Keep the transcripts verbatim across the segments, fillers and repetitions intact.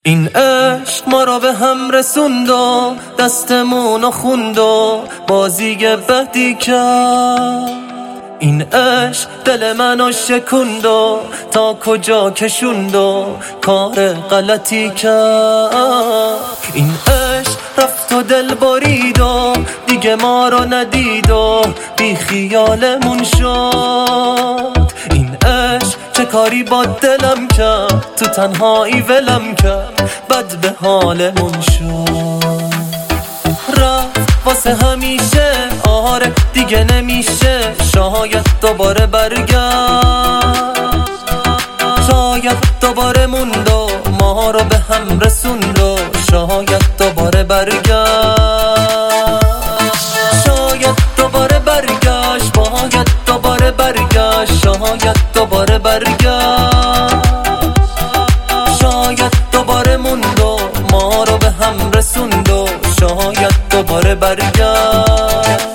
این عشق ما را به هم رسوند و دستمونو خوند و بازی بدی کرد. این عشق دل منو شکند و تا کجا کشوند و کار غلطی کرد. این عشق رفت و دل برید و دیگه ما رو ندید و بی خیالمون شد. این عشق چه کاری با دلم کرد، تو تنهایی ولم کرد، بد به حالمون شد. رفت واسه همیشه، آره دیگه نمیشه، شاید دوباره برگرد. شاید دوباره موند و ما رو به هم رسوند و شاید دوباره برگرد. شاید دوباره برگشت، باید دوباره برگشت، شاید دوباره برگشت. شاید دوباره موند و ما رو به هم رسوند و شاید دوباره برگشت.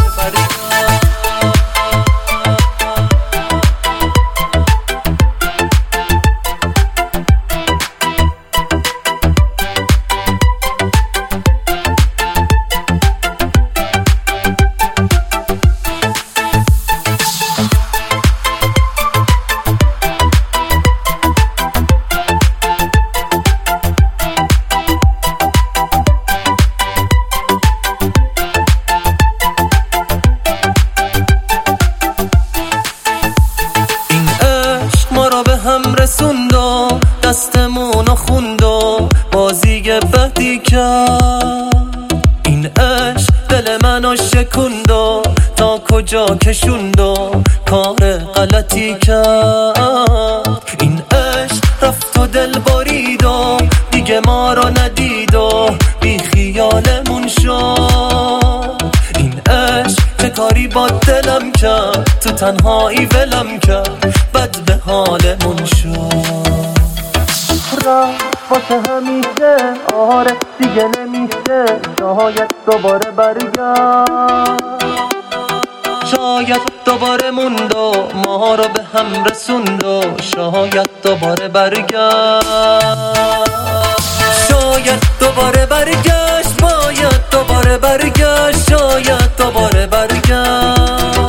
هم رسوند و دستمونو خوند و بازی بدی کرد. این عشق دل منو شکند و تا کجا کشوند و کار غلطی کرد. این عشق رفت و دل برید و دیگه ما رو ندید و بی خیالمون شد. این عشق چه کاری با دلم کرد، تو تنهایی ولم کرد، بد به حالمون شد. رفت واسه همیشه، آره دیگه نمیشه، شاید دوباره برگرد. شاید دوباره موند و ما رو به هم رسوند و شاید دوباره برگرد. شاید دوباره برگشت، باید دوباره برگشت، شاید دوباره برگشت.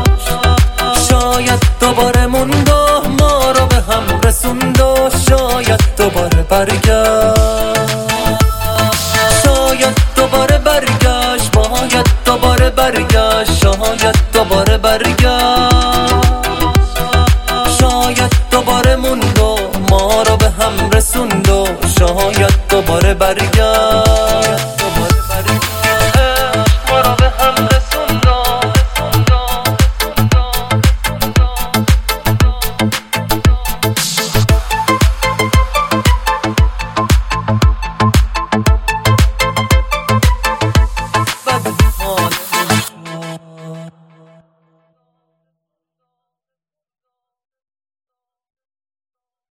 شاید دوباره موند و ما رو به هم رسوند و شاید دوباره برگشت.